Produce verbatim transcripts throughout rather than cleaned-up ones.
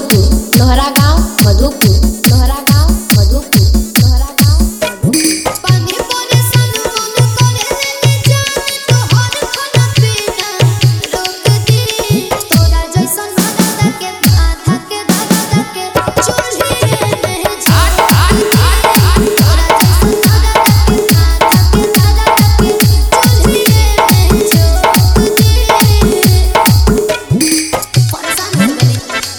मधुपुर लोहरा गाँव मधुपुर लोहरा गाँव मधुपुर लोहरा गाँव मधुपुर पानी पोरे सानू मन करे लेके जाने तोहर खाना पीना रोक दी तोरा जैसन दादा के माथा के दादा के चूल्ही में झाड़ तोरा जैसन दादा के माथा के दादा के चूल्ही में झोंक दी परेशान हो गए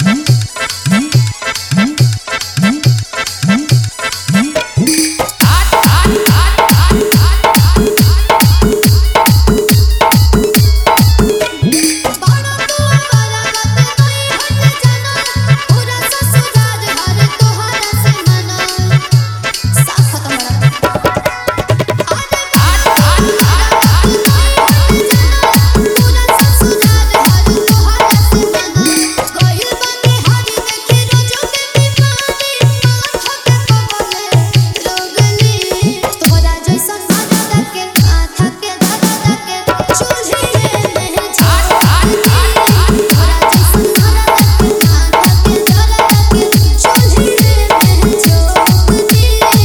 बाड़ा तू बारा बात नहीं हट जाना पूरा ससुराल हर तोहरा से मना साफ खत्म बड़ा अरे बाड़ा बारा बात नहीं हट जाना पूरा ससुराल हर तोहरा से मना गइल बानी हारी देखे रोजो के बीमारी माथा के पवले रोगली तोहरा जैसन दादा के माथा के दादा के चूल्ही में झाड़ तोरा जैसन दादा के माथा के दादा के चूल्ही में झोंक दी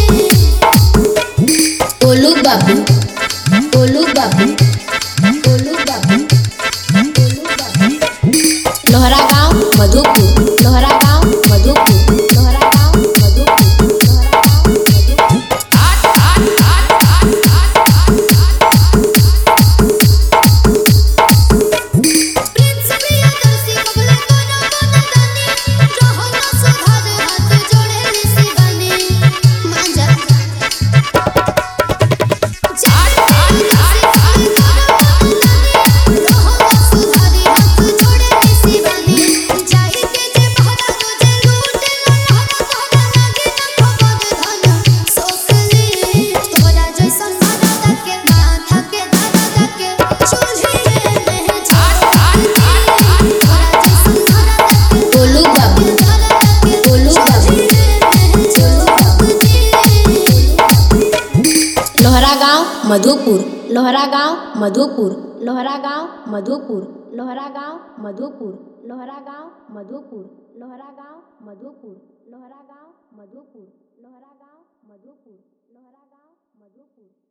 गोलू बाबू गोलू बाबू गोलू बाबू गोलू बाबू लोहरा गाँव मधुपुर लोहरा गाँव मधुपुर लोहरा गाँव मधुपुर लोहरा गाँव मधुपुर प्रिंस बिया दर्शी कबले तोरा बना दानी रहो ना सुधार हाथ जोड़े ऋषि बनी मांजा जान ऋषि बनी तोरा बना दानी रहो ना सुधारी हाथ जोड़े ऋषि बनी जाई के जे बहरा तुझे लूटे लहरा तोरा लागे न खबर धन सोकली तोरा जैसन दादा के माथा के दादा के चूल्ही में झाड़ तोरा जैसन दादा के गोलू बाबू दादा के गोलू बाबू झोंक दी लोहरा गाँव मधुपुर लोहरा गाँव मधुपुर लोहरा गाँव मधुपुर लोहरा गाँव मधुपुर लोहरा गाँव मधुपुर लोहरा गाँव मधुपुर लोहरा गाँव मधुपुर लोहरा गाँव मधुपुर लोहरा गाँव मधुपुर